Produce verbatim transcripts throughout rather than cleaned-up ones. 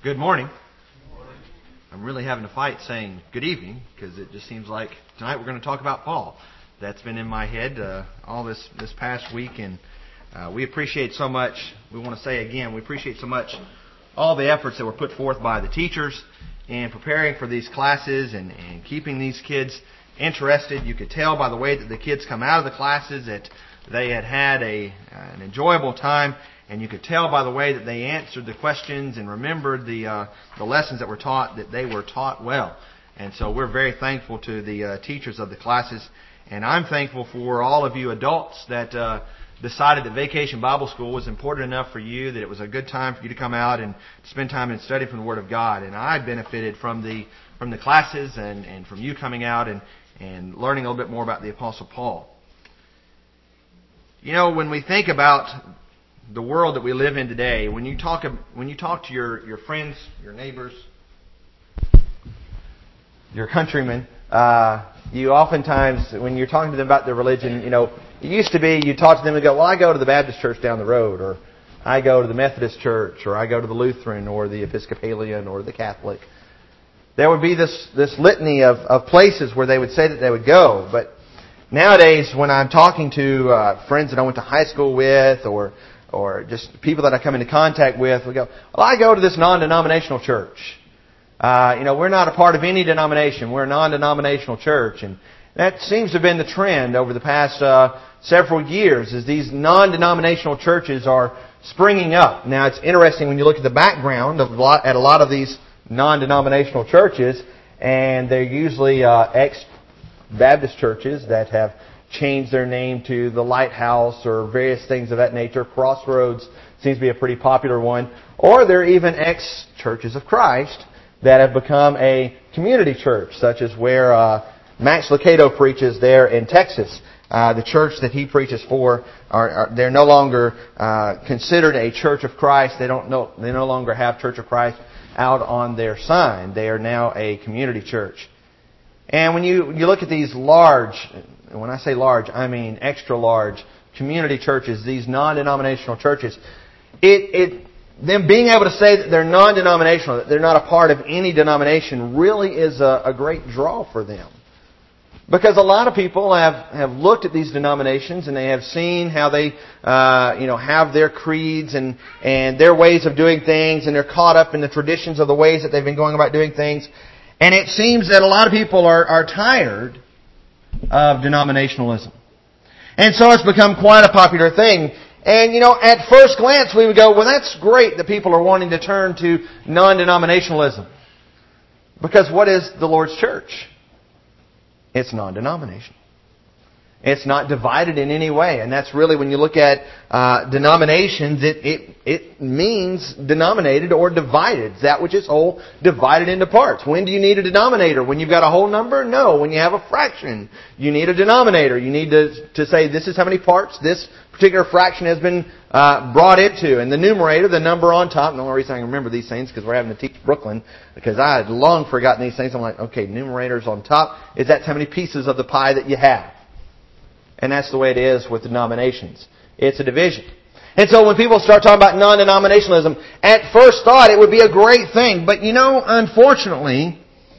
Good morning. I'm really having to fight saying good evening because it just seems like tonight we're going to talk about Paul. That's been in my head uh, all this, this past week, and uh, we appreciate so much. We want to say again, we appreciate so much all the efforts that were put forth by the teachers in preparing for these classes and, and keeping these kids interested. You could tell by the way that the kids come out of the classes that they had had a an enjoyable time. And you could tell by the way that they answered the questions and remembered the uh, the lessons that were taught, that they were taught well. And so we're very thankful to the uh, teachers of the classes. And I'm thankful for all of you adults that uh, decided that Vacation Bible School was important enough for you, that it was a good time for you to come out and spend time and study from the Word of God. And I benefited from the from the classes and, and from you coming out and, and learning a little bit more about the Apostle Paul. You know, when we think about the world that we live in today, when you talk when you talk to your, your friends, your neighbors, your countrymen, uh, you oftentimes, when you're talking to them about their religion, you know, it used to be you talk to them and go, well, I go to the Baptist church down the road, or I go to the Methodist church, or I go to the Lutheran, or the Episcopalian, or the Catholic. There would be this, this litany of, of places where they would say that they would go. But nowadays, when I'm talking to uh, friends that I went to high school with, or or just people that I come into contact with, we go, well, I go to this non-denominational church. Uh, you know, we're not a part of any denomination. We're a non-denominational church. And that seems to have been the trend over the past uh, several years, is these non-denominational churches are springing up. Now, it's interesting when you look at the background of a lot, at a lot of these non-denominational churches, and they're usually uh, ex-Baptist churches that have changed their name to the Lighthouse or various things of that nature. Crossroads seems to be a pretty popular one. Or they're even ex-churches of Christ that have become a community church, such as where uh, Max Lucado preaches there in Texas. Uh, the church that he preaches for, are, are they're no longer uh, considered a Church of Christ. They don't know, they no longer have Church of Christ out on their sign. They are now a community church. And when you, you look at these large, and when I say large, I mean extra large community churches, these non-denominational churches, it, it, them being able to say that they're non-denominational, that they're not a part of any denomination, really is a, a great draw for them. Because a lot of people have, have looked at these denominations and they have seen how they uh, you know, have their creeds and, and their ways of doing things, and they're caught up in the traditions of the ways that they've been going about doing things. And it seems that a lot of people are, are tired of denominationalism. And so it's become quite a popular thing. And, you know, at first glance we would go, well, that's great that people are wanting to turn to non-denominationalism. Because what is the Lord's church? It's non-denominational. It's not divided in any way. And that's really, when you look at uh, denominations, it, it it means denominated or divided. It's that which is whole, divided into parts. When do you need a denominator? When you've got a whole number? No. When you have a fraction, you need a denominator. You need to, to say this is how many parts this particular fraction has been uh, brought into. And the numerator, the number on top, and the only reason I can remember these things is because we're having to teach Brooklyn, because I had long forgotten these things. I'm like, okay, numerator's on top. Is that how many pieces of the pie that you have? And that's the way it is with denominations. It's a division. And so when people start talking about non-denominationalism, at first thought it would be a great thing. But you know, unfortunately,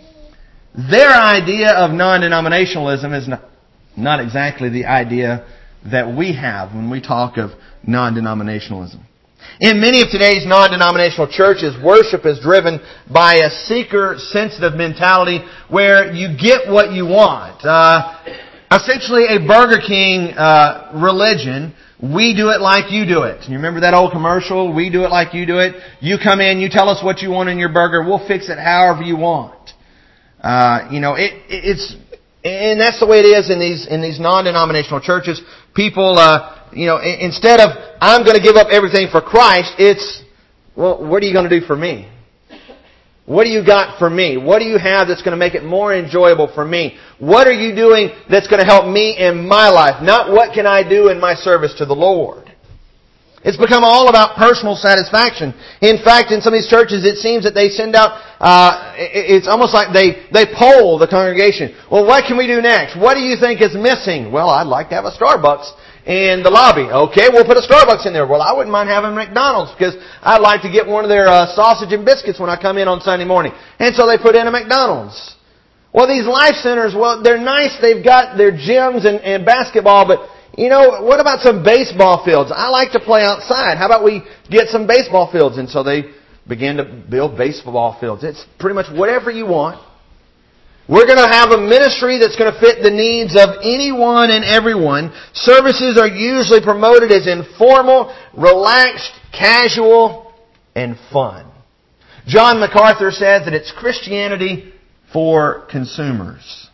their idea of non-denominationalism is not, not exactly the idea that we have when we talk of non-denominationalism. In many of today's non-denominational churches, worship is driven by a seeker-sensitive mentality where you get what you want. Uh, essentially a Burger King uh, religion. We do it like you do it. You remember that old commercial? We do it like you do it. You come in, you tell us what you want in your burger. We'll fix it however you want. Uh, you know, it, it's, and that's the way it is in these in these non-denominational churches. People, uh, you know, instead of I'm going to give up everything for Christ, it's, well, what are you going to do for me? What do you got for me? What do you have that's going to make it more enjoyable for me? What are you doing that's going to help me in my life? Not what can I do in my service to the Lord. It's become all about personal satisfaction. In fact, in some of these churches, it seems that they send out, uh, it's almost like they, they poll the congregation. Well, what can we do next? What do you think is missing? Well, I'd like to have a Starbucks in the lobby. Okay, we'll put a Starbucks in there. Well, I wouldn't mind having McDonald's because I'd like to get one of their uh, sausage and biscuits when I come in on Sunday morning. And so they put in a McDonald's. Well, these life centers, well, they're nice. They've got their gyms and, and basketball, but you know, what about some baseball fields? I like to play outside. How about we get some baseball fields? And so they begin to build baseball fields. It's pretty much whatever you want. We're going to have a ministry that's going to fit the needs of anyone and everyone. Services are usually promoted as informal, relaxed, casual, and fun. John MacArthur says that it's Christianity for consumers.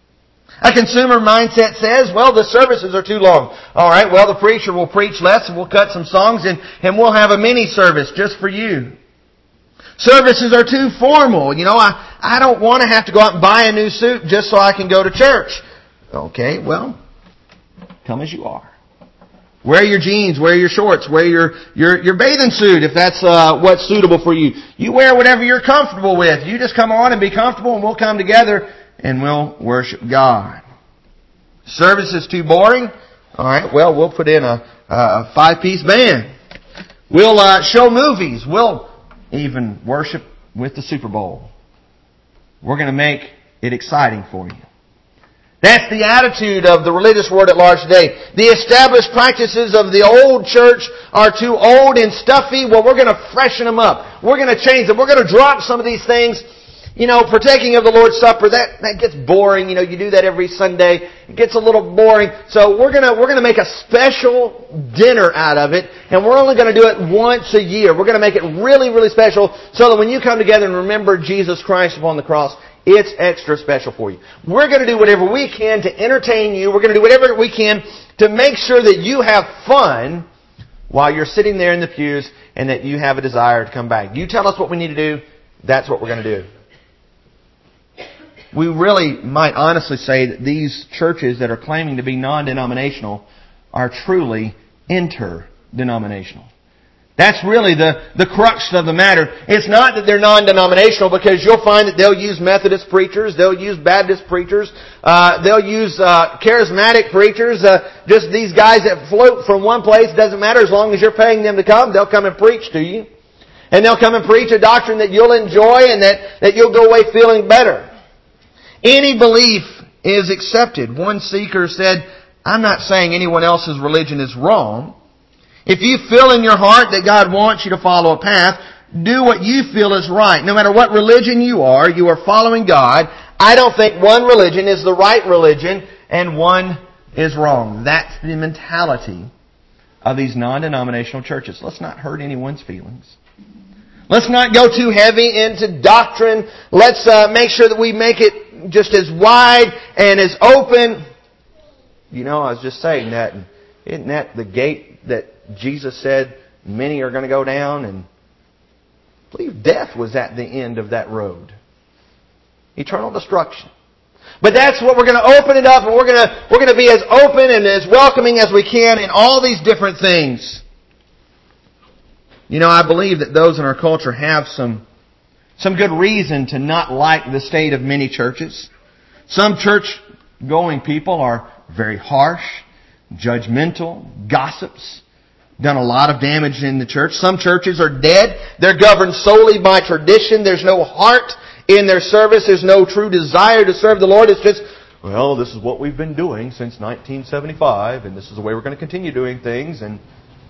A consumer mindset says, well, the services are too long. All right, well, the preacher will preach less and we'll cut some songs and, and we'll have a mini service just for you. Services are too formal. You know, I, I don't want to have to go out and buy a new suit just so I can go to church. Okay, well, come as you are. Wear your jeans, wear your shorts, wear your, your, your bathing suit if that's uh, what's suitable for you. You wear whatever you're comfortable with. You just come on and be comfortable and we'll come together and we'll worship God. Service is too boring. All right, well, we'll put in a, a five-piece band. We'll uh, show movies. We'll even worship with the Super Bowl. We're going to make it exciting for you. That's the attitude of the religious world at large today. The established practices of the old church are too old and stuffy. Well, we're going to freshen them up. We're going to change them. We're going to drop some of these things. You know, partaking of the Lord's Supper, that, that gets boring. You know, you do that every Sunday. It gets a little boring. So we're gonna, we're gonna make a special dinner out of it, and we're only gonna do it once a year. We're gonna make it really, really special so that when you come together and remember Jesus Christ upon the cross, it's extra special for you. We're gonna do whatever we can to entertain you. We're gonna do whatever we can to make sure that you have fun while you're sitting there in the pews and that you have a desire to come back. You tell us what we need to do, that's what we're gonna do. We really might honestly say that these churches that are claiming to be non-denominational are truly interdenominational. That's really the, the crux of the matter. It's not that they're non-denominational because you'll find that they'll use Methodist preachers, they'll use Baptist preachers, uh, they'll use uh, charismatic preachers, uh, just these guys that float from one place. Doesn't matter as long as you're paying them to come, they'll come and preach to you. And they'll come and preach a doctrine that you'll enjoy and that, that you'll go away feeling better. Any belief is accepted. One seeker said, I'm not saying anyone else's religion is wrong. If you feel in your heart that God wants you to follow a path, do what you feel is right. No matter what religion you are, you are following God. I don't think one religion is the right religion and one is wrong. That's the mentality of these non-denominational churches. Let's not hurt anyone's feelings. Let's not go too heavy into doctrine. Let's uh, make sure that we make it just as wide and as open. You know, I was just saying that. Isn't that the gate that Jesus said many are going to go down? And I believe death was at the end of that road. Eternal destruction. But that's what we're going to open it up, and we're going to we're going to be as open and as welcoming as we can in all these different things. You know, I believe that those in our culture have some some good reason to not like the state of many churches. Some church-going people are very harsh, judgmental, gossips, done a lot of damage in the church. Some churches are dead. They're governed solely by tradition. There's no heart in their service. There's no true desire to serve the Lord. It's just, well, this is what we've been doing since nineteen seventy-five, and this is the way we're going to continue doing things. And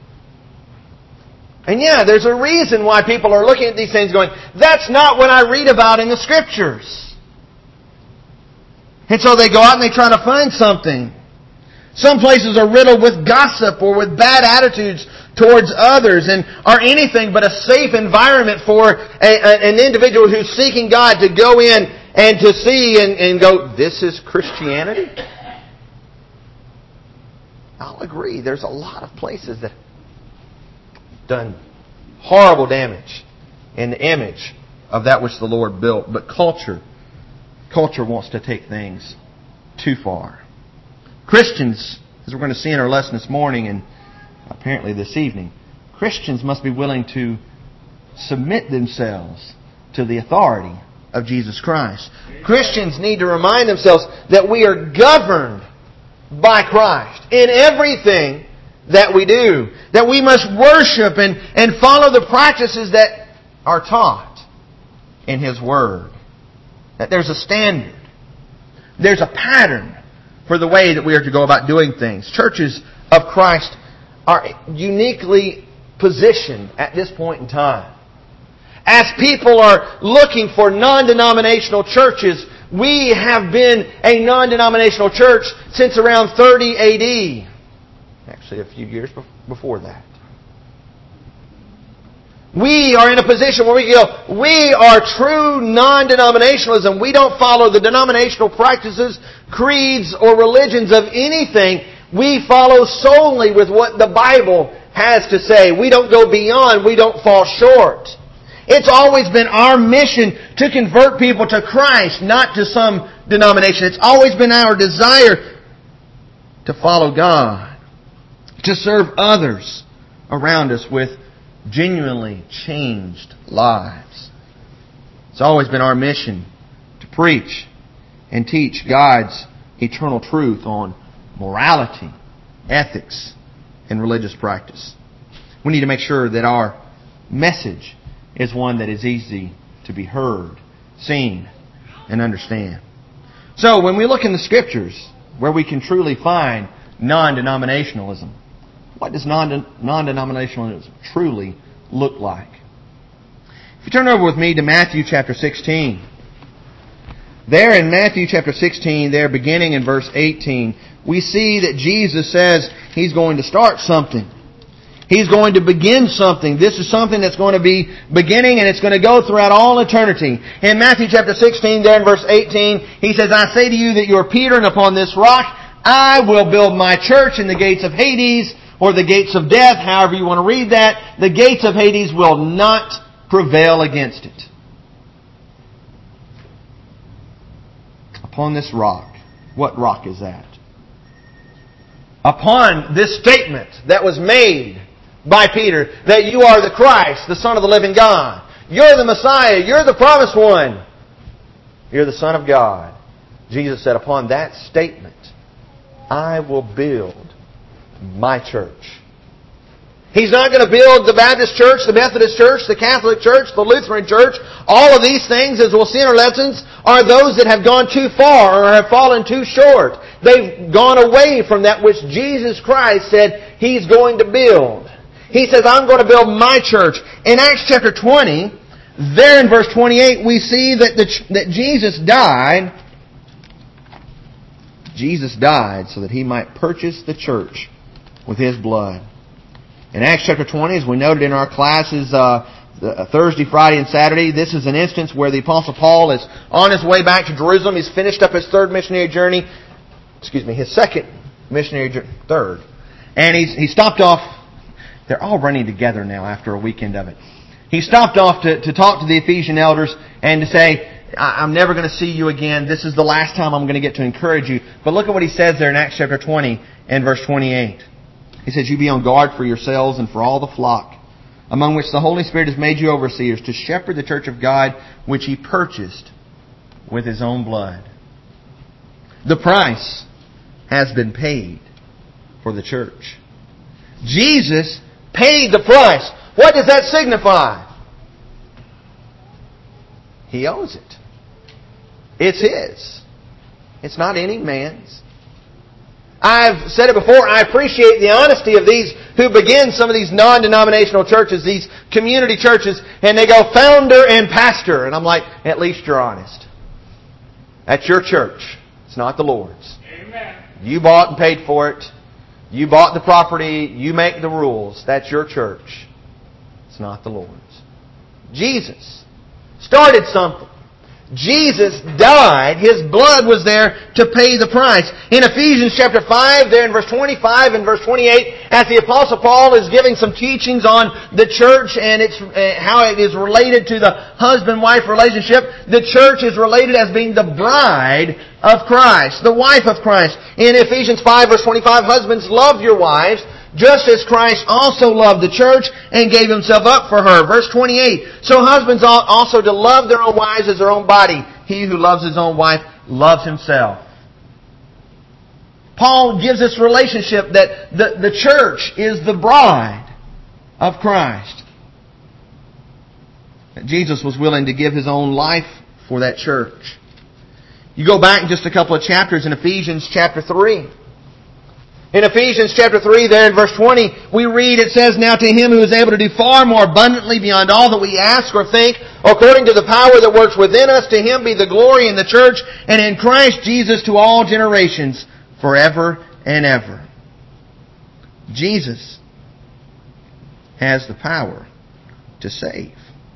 And yeah, there's a reason why people are looking at these things going, that's not what I read about in the Scriptures. And so they go out and they try to find something. Some places are riddled with gossip or with bad attitudes towards others and are anything but a safe environment for a, a, an individual who's seeking God to go in and to see and, and go, this is Christianity? I'll agree, there's a lot of places that done horrible damage in the image of that which the Lord built. But culture, culture wants to take things too far. Christians, as we're going to see in our lesson this morning and apparently this evening, Christians must be willing to submit themselves to the authority of Jesus Christ. Christians need to remind themselves that we are governed by Christ in everything that we do. That we must worship and, and follow the practices that are taught in His Word. That there's a standard. There's a pattern for the way that we are to go about doing things. Churches of Christ are uniquely positioned at this point in time. As people are looking for non-denominational churches, we have been a non-denominational church since around thirty A D. Actually, a few years before that. We are in a position where we go, we are true non-denominationalism. We don't follow the denominational practices, creeds, or religions of anything. We follow solely with what the Bible has to say. We don't go beyond. We don't fall short. It's always been our mission to convert people to Christ, not to some denomination. It's always been our desire to follow God, to serve others around us with genuinely changed lives. It's always been our mission to preach and teach God's eternal truth on morality, ethics, and religious practice. We need to make sure that our message is one that is easy to be heard, seen, and understand. So when we look in the Scriptures where we can truly find non-denominationalism, what does non- non-denominationalism truly look like? If you turn over with me to Matthew chapter sixteen, there in Matthew chapter sixteen, there beginning in verse eighteen, we see that Jesus says He's going to start something. He's going to begin something. This is something that's going to be beginning and it's going to go throughout all eternity. In Matthew chapter sixteen, there in verse eighteen, He says, I say to you that you are Peter, and upon this rock I will build my church, and the gates of Hades, or the gates of death, however you want to read that, the gates of Hades will not prevail against it. Upon this rock. What rock is that? Upon this statement that was made by Peter, that you are the Christ, the Son of the living God. You're the Messiah. You're the promised one. You're the Son of God. Jesus said, upon that statement, I will build my church. He's not going to build the Baptist church, the Methodist church, the Catholic church, the Lutheran church. All of these things, as we'll see in our lessons, are those that have gone too far or have fallen too short. They've gone away from that which Jesus Christ said He's going to build. He says, I'm going to build my church. In Acts chapter twenty, there in verse twenty-eight, we see that, the, that Jesus died. Jesus died so that He might purchase the church with His blood. In Acts chapter twenty, as we noted in our classes uh, Thursday, Friday, and Saturday, this is an instance where the Apostle Paul is on his way back to Jerusalem. He's finished up his third missionary journey. Excuse me, his second missionary journey. Third. And he's he stopped off. They're all running together now after a weekend of it. He stopped off to, to talk to the Ephesian elders and to say, I'm never going to see you again. This is the last time I'm going to get to encourage you. But look at what he says there in Acts chapter twenty and verse twenty-eight. He says, you be on guard for yourselves and for all the flock, among which the Holy Spirit has made you overseers, to shepherd the church of God, which He purchased with His own blood. The price has been paid for the church. Jesus paid the price. What does that signify? He owns it. It's His. It's not any man's. I've said it before, I appreciate the honesty of these who begin some of these non-denominational churches, these community churches, and they go founder and pastor. And I'm like, at least you're honest. That's your church. It's not the Lord's. Amen. You bought and paid for it. You bought the property. You make the rules. That's your church. It's not the Lord's. Jesus started something. Jesus died. His blood was there to pay the price. In Ephesians chapter five, there in verse twenty-five and verse twenty-eight, as the Apostle Paul is giving some teachings on the church and its uh, how it is related to the husband-wife relationship, the church is related as being the bride of Christ, the wife of Christ. In Ephesians five verse twenty-five, husbands, love your wives, just as Christ also loved the church and gave Himself up for her. Verse twenty-eight. So husbands ought also to love their own wives as their own body. He who loves his own wife loves himself. Paul gives this relationship that the, the church is the bride of Christ. That Jesus was willing to give His own life for that church. You go back just a couple of chapters in Ephesians chapter three. In Ephesians chapter three, there in verse twenty, we read, it says, "Now to Him who is able to do far more abundantly beyond all that we ask or think, according to the power that works within us, to Him be the glory in the church and in Christ Jesus to all generations, forever and ever." Jesus has the power to save.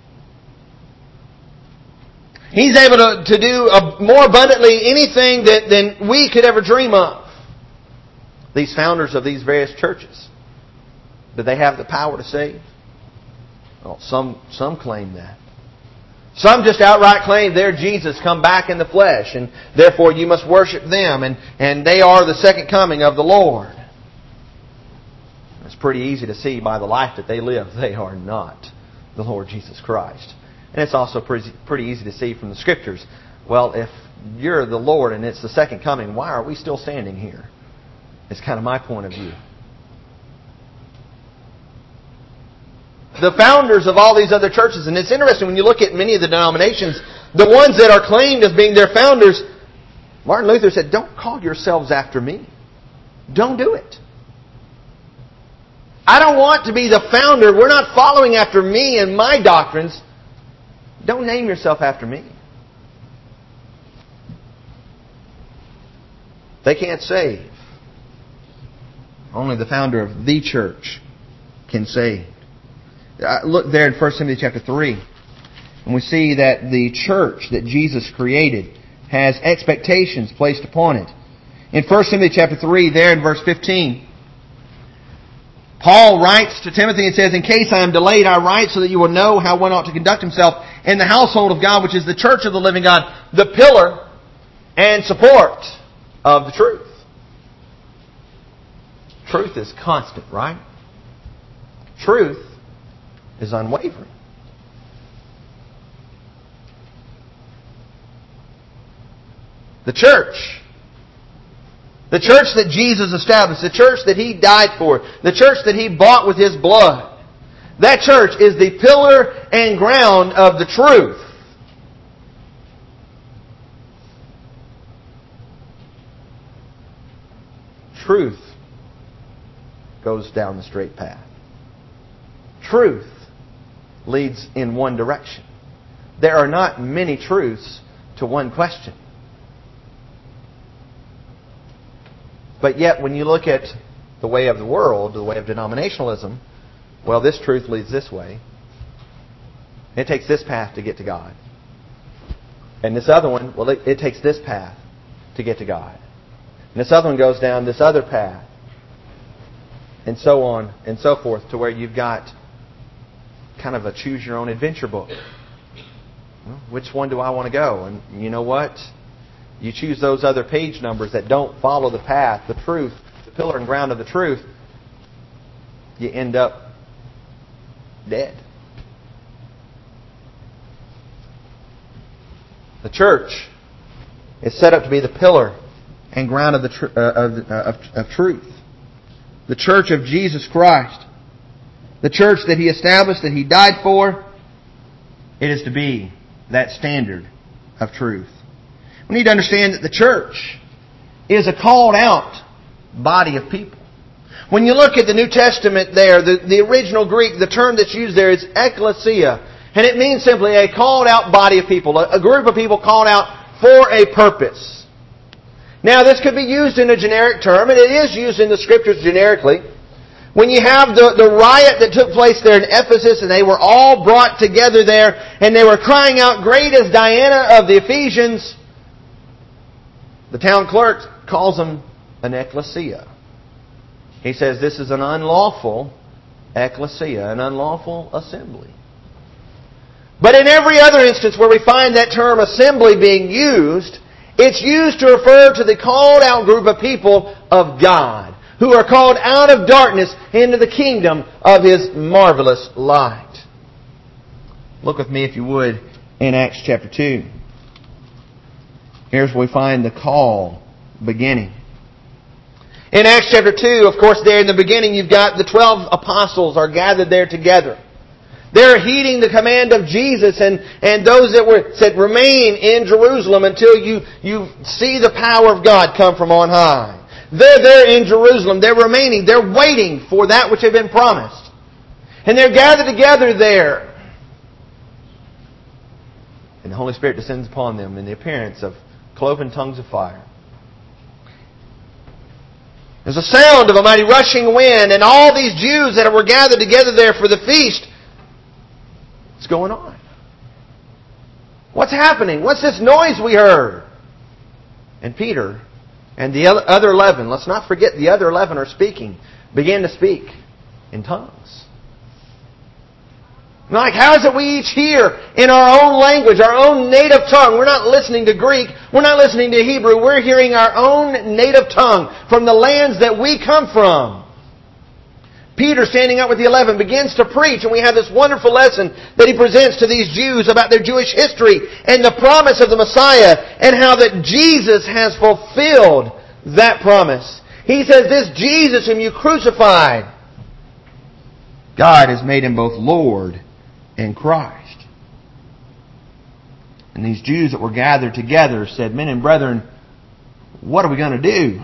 He's able to, to do a, more abundantly anything that, than we could ever dream of. These founders of these various churches, do they have the power to save? Well, some some claim that. Some just outright claim they're Jesus come back in the flesh, and therefore you must worship them, and, and they are the second coming of the Lord. It's pretty easy to see by the life that they live, they are not the Lord Jesus Christ. And it's also pretty, pretty easy to see from the Scriptures, well, if you're the Lord and it's the second coming, why are we still standing here? It's kind of my point of view. The founders of all these other churches, and it's interesting when you look at many of the denominations, the ones that are claimed as being their founders, Martin Luther said, don't call yourselves after me. Don't do it. I don't want to be the founder. We're not following after me and my doctrines. Don't name yourself after me. They can't save. Only the founder of the church can save. Look there in First Timothy chapter three. And we see that the church that Jesus created has expectations placed upon it. In First Timothy chapter three, there in verse fifteen, Paul writes to Timothy and says, "In case I am delayed, I write so that you will know how one ought to conduct himself in the household of God, which is the church of the living God, the pillar and support of the truth." Truth is constant, right? Truth is unwavering. The church, the church that Jesus established, the church that He died for, the church that He bought with His blood, that church is the pillar and ground of the truth. Truth goes down the straight path. Truth leads in one direction. There are not many truths to one question. But yet, when you look at the way of the world, the way of denominationalism, well, this truth leads this way. It takes this path to get to God. And this other one, well, it, it takes this path to get to God. And this other one goes down this other path. And so on and so forth, to where you've got kind of a choose-your-own-adventure book. Well, which one do I want to go? And you know what? You choose those other page numbers that don't follow the path, the truth, the pillar and ground of the truth. You end up dead. The church is set up to be the pillar and ground of the tr- uh, of, uh, of, of truth. The church of Jesus Christ. The church that He established, that He died for. It is to be that standard of truth. We need to understand that the church is a called out body of people. When you look at the New Testament there, the, the original Greek, the term that's used there is ekklesia. And it means simply a called out body of people. A, a group of people called out for a purpose. Now, this could be used in a generic term, and it is used in the Scriptures generically. When you have the, the riot that took place there in Ephesus, and they were all brought together there, and they were crying out, "Great is Diana of the Ephesians," the town clerk calls them an ekklesia. He says this is an unlawful ekklesia, an unlawful assembly. But in every other instance where we find that term assembly being used, it's used to refer to the called out group of people of God, who are called out of darkness into the kingdom of His marvelous light. Look with me, if you would, in Acts chapter two. Here's where we find the call beginning. In Acts chapter two, of course, there in the beginning, you've got the twelve apostles are gathered there together. They're heeding the command of Jesus, and, and those that were said, remain in Jerusalem until you, you see the power of God come from on high. They're there in Jerusalem. They're remaining. They're waiting for that which had been promised. And they're gathered together there. And the Holy Spirit descends upon them in the appearance of cloven tongues of fire. There's a sound of a mighty rushing wind, and all these Jews that were gathered together there for the feast, what's going on? What's happening? What's this noise we heard? And Peter and the other eleven, let's not forget the other eleven are speaking, began to speak in tongues. Like, how is it we each hear in our own language, our own native tongue? We're not listening to Greek. We're not listening to Hebrew. We're hearing our own native tongue from the lands that we come from. Peter, standing up with the eleven, begins to preach, and we have this wonderful lesson that he presents to these Jews about their Jewish history and the promise of the Messiah and how that Jesus has fulfilled that promise. He says, this Jesus whom you crucified, God has made Him both Lord and Christ. And these Jews that were gathered together said, men and brethren, what are we going to do?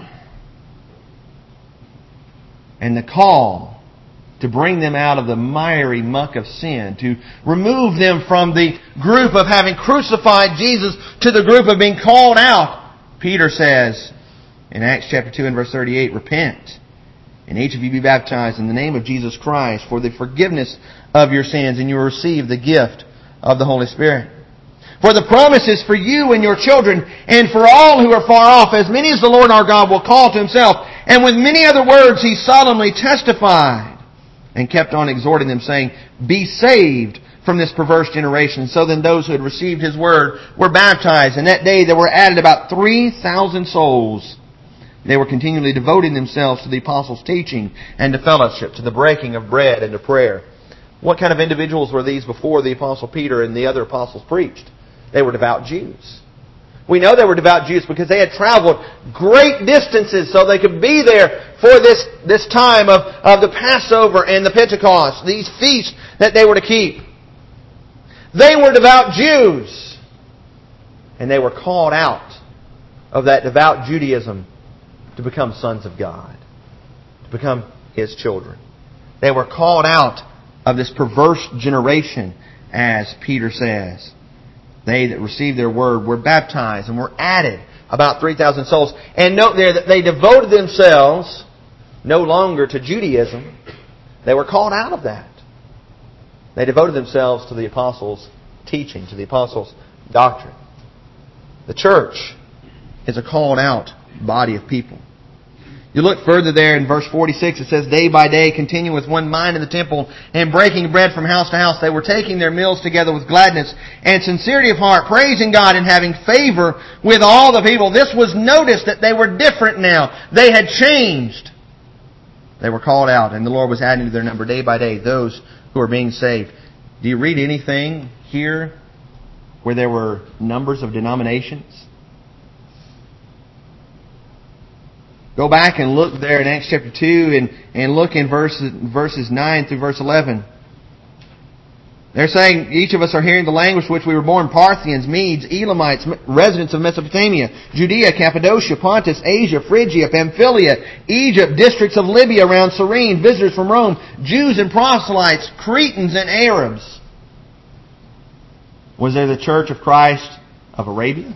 And the call to bring them out of the miry muck of sin, to remove them from the group of having crucified Jesus to the group of being called out. Peter says in Acts chapter two and verse thirty-eight, repent, and each of you be baptized in the name of Jesus Christ for the forgiveness of your sins, and you will receive the gift of the Holy Spirit. For the promise is for you and your children, and for all who are far off, as many as the Lord our God will call to Himself. And with many other words He solemnly testified, and kept on exhorting them, saying, be saved from this perverse generation. So then those who had received His word were baptized, and that day there were added about three thousand souls. They were continually devoting themselves to the apostles' teaching and to fellowship, to the breaking of bread and to prayer. What kind of individuals were these before the Apostle Peter and the other apostles preached? They were devout Jews. We know they were devout Jews because they had traveled great distances so they could be there for this, this time of, of the Passover and the Pentecost, these feasts that they were to keep. They were devout Jews. And they were called out of that devout Judaism to become sons of God, to become His children. They were called out of this perverse generation, as Peter says. They that received their word were baptized and were added, about three thousand souls. And note there that they devoted themselves no longer to Judaism. They were called out of that. They devoted themselves to the apostles' teaching, to the apostles' doctrine. The church is a called out body of people. You look further there in verse forty-six, it says, day by day, continuing with one mind in the temple and breaking bread from house to house. They were taking their meals together with gladness and sincerity of heart, praising God and having favor with all the people. This was noticed that they were different now. They had changed. They were called out, and the Lord was adding to their number day by day those who were being saved. Do you read anything here where there were numbers of denominations? Go back and look there in Acts chapter two and, and look in verses, verses nine through verse eleven. They're saying each of us are hearing the language which we were born, Parthians, Medes, Elamites, residents of Mesopotamia, Judea, Cappadocia, Pontus, Asia, Phrygia, Pamphylia, Egypt, districts of Libya around Cyrene, visitors from Rome, Jews and proselytes, Cretans and Arabs. Was there the Church of Christ of Arabia?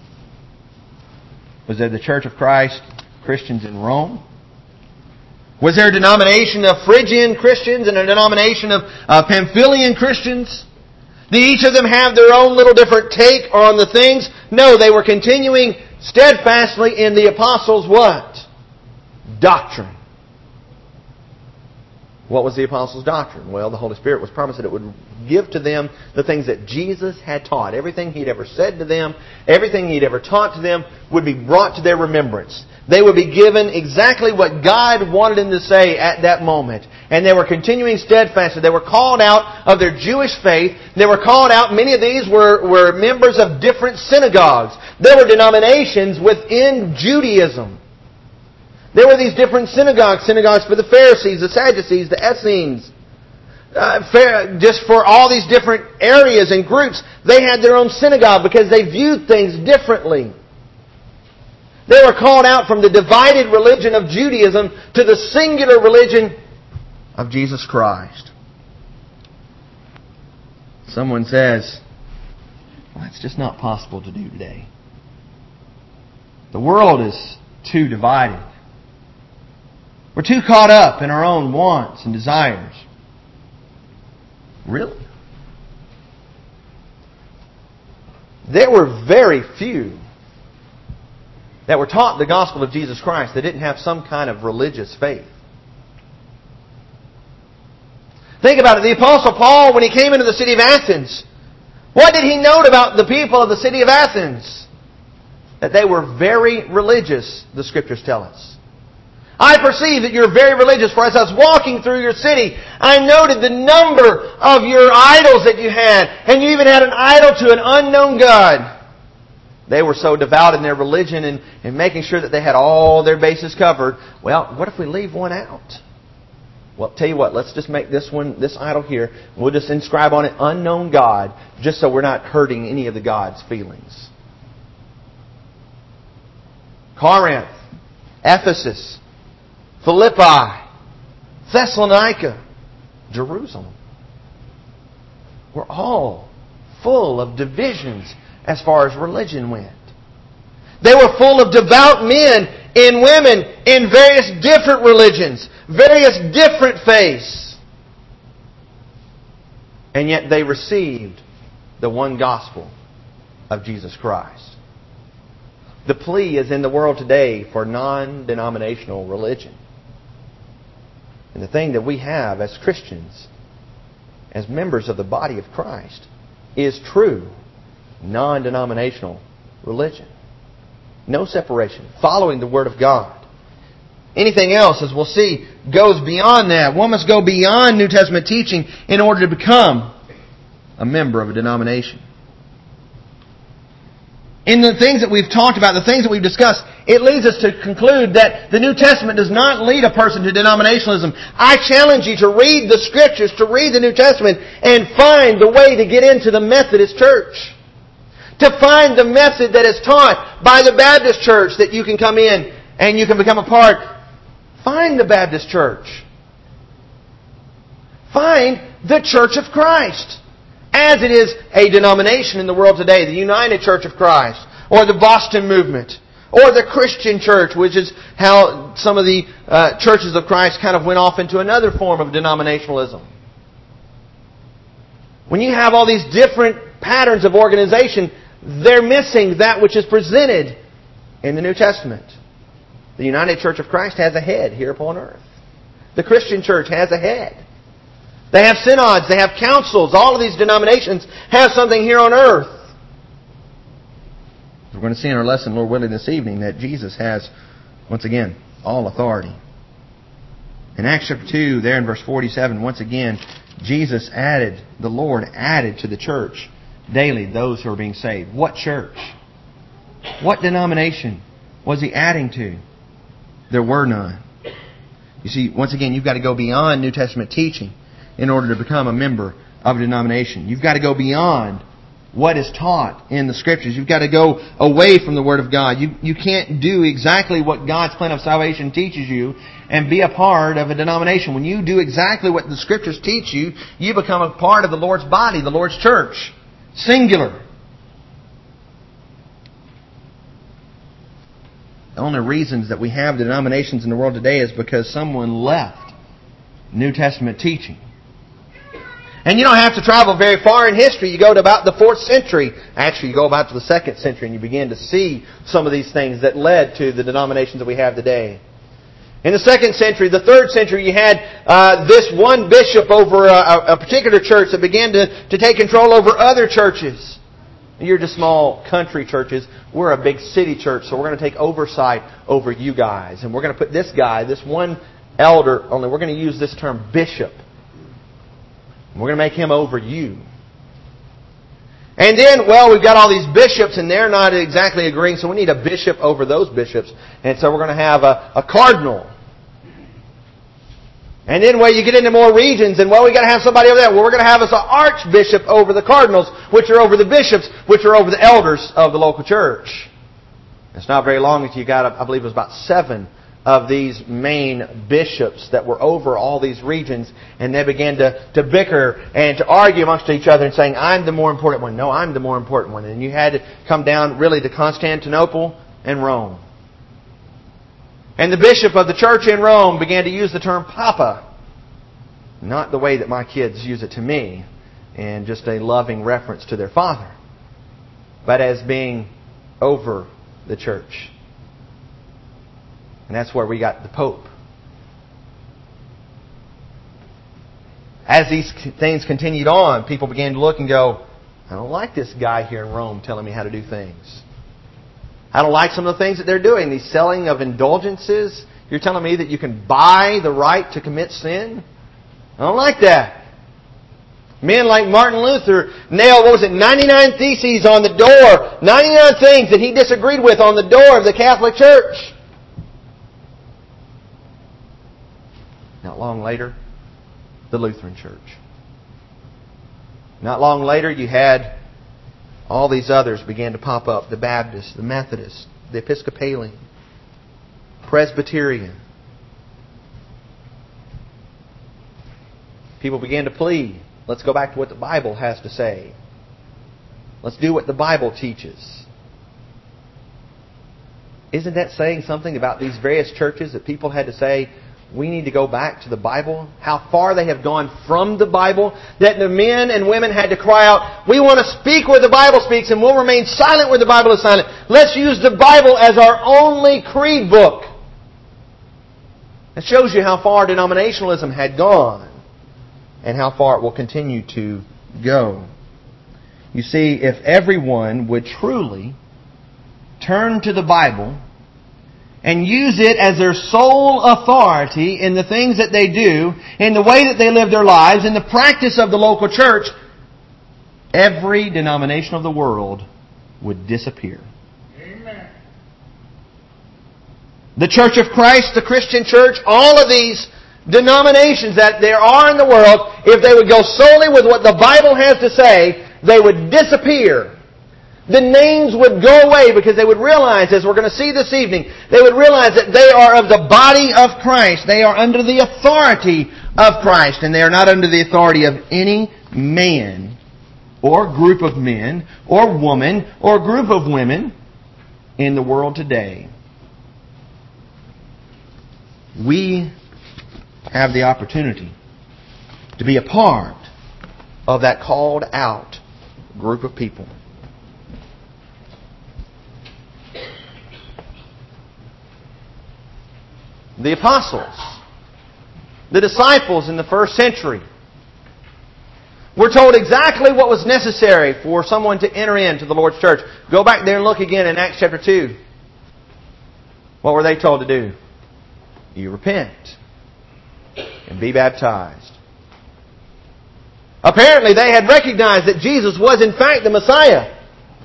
Was there the Church of Christ Christians in Rome? Was there a denomination of Phrygian Christians and a denomination of uh, Pamphylian Christians? Did each of them have their own little different take on the things? No, they were continuing steadfastly in the apostles' what? Doctrine. What was the apostles' doctrine? Well, the Holy Spirit was promised that it would give to them the things that Jesus had taught. Everything He'd ever said to them, everything He'd ever taught to them would be brought to their remembrance. They would be given exactly what God wanted them to say at that moment. And they were continuing steadfastly. They were called out of their Jewish faith. They were called out. Many of these were, were members of different synagogues. There were denominations within Judaism. There were these different synagogues. Synagogues for the Pharisees, the Sadducees, the Essenes. Uh, fair, just for all these different areas and groups, they had their own synagogue because they viewed things differently. They were called out from the divided religion of Judaism to the singular religion of Jesus Christ. Someone says, well, that's just not possible to do today. The world is too divided. We're too caught up in our own wants and desires. Really? There were very few that were taught the gospel of Jesus Christ that didn't have some kind of religious faith. Think about it. The Apostle Paul, when he came into the city of Athens, what did he note about the people of the city of Athens? That they were very religious, the Scriptures tell us. I perceive that you're very religious, for as I was walking through your city, I noted the number of your idols that you had, and you even had an idol to an unknown God. They were so devout in their religion and, and making sure that they had all their bases covered. Well, what if we leave one out? Well, tell you what, let's just make this one, this idol here, we'll just inscribe on it unknown God, just so we're not hurting any of the God's feelings. Corinth, Ephesus, Philippi, Thessalonica, Jerusalem were all full of divisions as far as religion went. They were full of devout men and women in various different religions, various different faiths. And yet they received the one gospel of Jesus Christ. The plea is in the world today for non-denominational religion. And the thing that we have as Christians, as members of the body of Christ, is true non-denominational religion. No separation. Following the Word of God. Anything else, as we'll see, goes beyond that. One must go beyond New Testament teaching in order to become a member of a denomination. In the things that we've talked about, the things that we've discussed, it leads us to conclude that the New Testament does not lead a person to denominationalism. I challenge you to read the Scriptures, to read the New Testament, and find the way to get into the Methodist Church. To find the method that is taught by the Baptist Church that you can come in and you can become a part. Find the Baptist Church. Find the Church of Christ. As it is a denomination in the world today, the United Church of Christ, or the Boston Movement, or the Christian Church, which is how some of the uh, churches of Christ kind of went off into another form of denominationalism. When you have all these different patterns of organization, they're missing that which is presented in the New Testament. The United Church of Christ has a head here upon earth. The Christian Church has a head. They have synods, they have councils. All of these denominations have something here on earth. We're going to see in our lesson, Lord willing, this evening that Jesus has, once again, all authority. In Acts chapter two, there in verse forty-seven, once again, Jesus added, the Lord added to the church daily those who are being saved. What church? What denomination was He adding to? There were none. You see, once again, you've got to go beyond New Testament teaching in order to become a member of a denomination. You've got to go beyond what is taught in the Scriptures. You've got to go away from the Word of God. You, you can't do exactly what God's plan of salvation teaches you and be a part of a denomination. When you do exactly what the Scriptures teach you, you become a part of the Lord's body, the Lord's church. Singular. The only reasons that we have denominations in the world today is because someone left New Testament teaching. And you don't have to travel very far in history. You go to about the fourth century. Actually, you go about to the second century and you begin to see some of these things that led to the denominations that we have today. In the second century, the third century, you had uh, this one bishop over a, a particular church that began to, to take control over other churches. You're just small country churches. We're a big city church, so we're going to take oversight over you guys. And we're going to put this guy, this one elder, only we're going to use this term bishop. We're going to make him over you. And then, well, we've got all these bishops and they're not exactly agreeing, so we need a bishop over those bishops. And so we're going to have a, a cardinal. And then, well, you get into more regions, and well, we've got to have somebody over there. Well, we're going to have us an archbishop over the cardinals, which are over the bishops, which are over the elders of the local church. It's not very long until you got, I believe it was about seven of these main bishops that were over all these regions, and they began to, to bicker and to argue amongst each other and saying, I'm the more important one. No, I'm the more important one. And you had to come down really to Constantinople and Rome. And the bishop of the church in Rome began to use the term Papa. Not the way that my kids use it to me, and just a loving reference to their father, but as being over the church. And that's where we got the Pope. As these things continued on, people began to look and go, I don't like this guy here in Rome telling me how to do things. I don't like some of the things that they're doing. These selling of indulgences. You're telling me that you can buy the right to commit sin? I don't like that. Men like Martin Luther nailed, what was it, ninety-nine theses on the door. ninety-nine things that he disagreed with on the door of the Catholic Church. Not long later, the Lutheran Church. Not long later, you had all these others began to pop up. The Baptists, the Methodists, the Episcopalian, Presbyterian. People began to plead. Let's go back to what the Bible has to say. Let's do what the Bible teaches. Isn't that saying something about these various churches that people had to say, we need to go back to the Bible? How far they have gone from the Bible, that the men and women had to cry out, we want to speak where the Bible speaks and we'll remain silent where the Bible is silent. Let's use the Bible as our only creed book. It shows you how far denominationalism had gone and how far it will continue to go. You see, if everyone would truly turn to the Bible and use it as their sole authority in the things that they do, in the way that they live their lives, in the practice of the local church, every denomination of the world would disappear. Amen. The Church of Christ, the Christian church, all of these denominations that there are in the world, if they would go solely with what the Bible has to say, they would disappear. The names would go away because they would realize, as we're going to see this evening, they would realize that they are of the body of Christ. They are under the authority of Christ, and they are not under the authority of any man or group of men or woman or group of women in the world today. We have the opportunity to be a part of that called out group of people. The apostles, the disciples in the first century, were told exactly what was necessary for someone to enter into the Lord's church. Go back there and look again in Acts chapter two. What were they told to do? You repent and be baptized. Apparently they had recognized that Jesus was in fact the Messiah.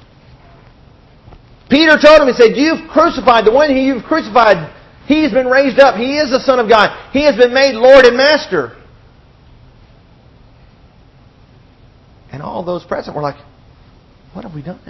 Peter told him, he said, you've crucified the one who you've crucified. He's been raised up. He is the Son of God. He has been made Lord and Master. And all those present were like, what have we done?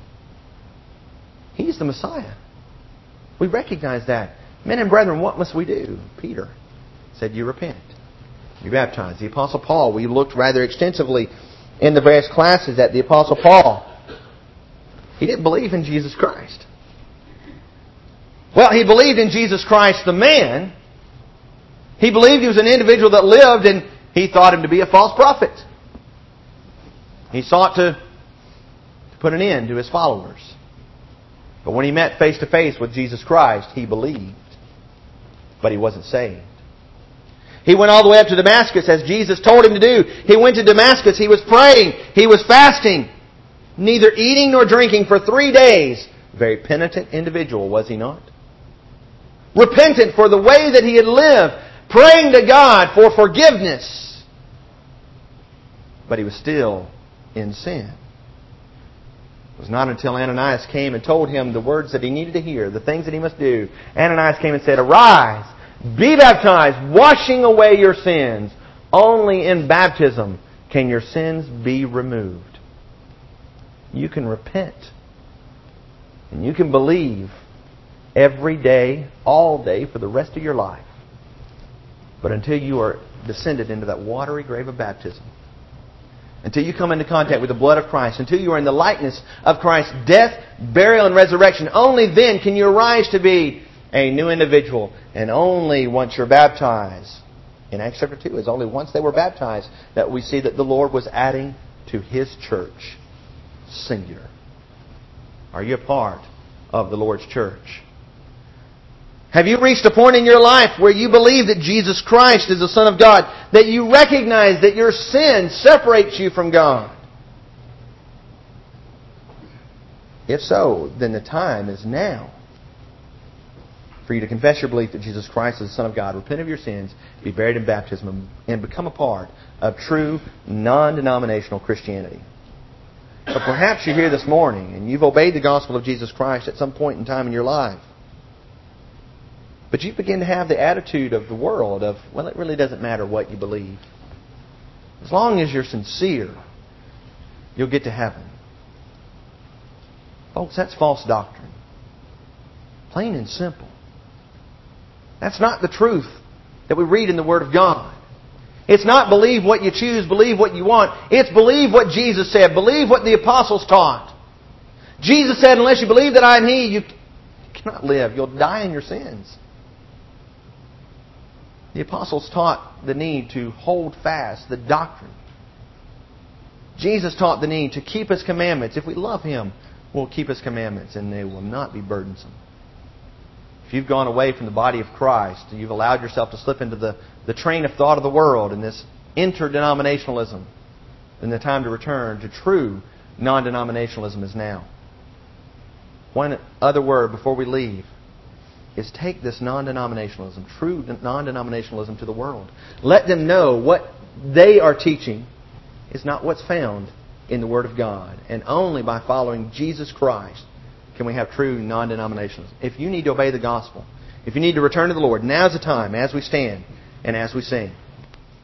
He's the Messiah. We recognize that. Men and brethren, what must we do? Peter said, you repent. You baptize. The Apostle Paul, we looked rather extensively in the various classes at the Apostle Paul. He didn't believe in Jesus Christ. Well, he believed in Jesus Christ the man. He believed he was an individual that lived, and he thought him to be a false prophet. He sought to put an end to his followers. But when he met face to face with Jesus Christ, he believed. But he wasn't saved. He went all the way up to Damascus as Jesus told him to do. He went to Damascus. He was praying. He was fasting. Neither eating nor drinking for three days. Very penitent individual, was he not? Repentant for the way that he had lived. Praying to God for forgiveness. But he was still in sin. It was not until Ananias came and told him the words that he needed to hear, the things that he must do. Ananias came and said, "Arise, be baptized, washing away your sins. Only in baptism can your sins be removed." You can repent. And you can believe every day, all day, for the rest of your life. But until you are descended into that watery grave of baptism, until you come into contact with the blood of Christ, until you are in the likeness of Christ's death, burial, and resurrection, only then can you arise to be a new individual. And only once you're baptized. In Acts chapter two, it's only once they were baptized that we see that the Lord was adding to His church. Singular. Are you a part of the Lord's church? Have you reached a point in your life where you believe that Jesus Christ is the Son of God? That you recognize that your sin separates you from God? If so, then the time is now for you to confess your belief that Jesus Christ is the Son of God, repent of your sins, be buried in baptism, and become a part of true non-denominational Christianity. But perhaps you're here this morning and you've obeyed the gospel of Jesus Christ at some point in time in your life. But you begin to have the attitude of the world of, well, it really doesn't matter what you believe. As long as you're sincere, you'll get to heaven. Folks, that's false doctrine. Plain and simple. That's not the truth that we read in the Word of God. It's not believe what you choose, believe what you want. It's believe what Jesus said. Believe what the apostles taught. Jesus said, unless you believe that I am He, you cannot live. You'll die in your sins. The apostles taught the need to hold fast the doctrine. Jesus taught the need to keep His commandments. If we love Him, we'll keep His commandments and they will not be burdensome. If you've gone away from the body of Christ, you've allowed yourself to slip into the, the train of thought of the world and this interdenominationalism, then the time to return to true non-denominationalism is now. One other word before we leave is take this non-denominationalism, true non-denominationalism, to the world. Let them know what they are teaching is not what's found in the Word of God. And only by following Jesus Christ can we have true non-denominationalism. If you need to obey the gospel, if you need to return to the Lord, now's the time as we stand and as we sing.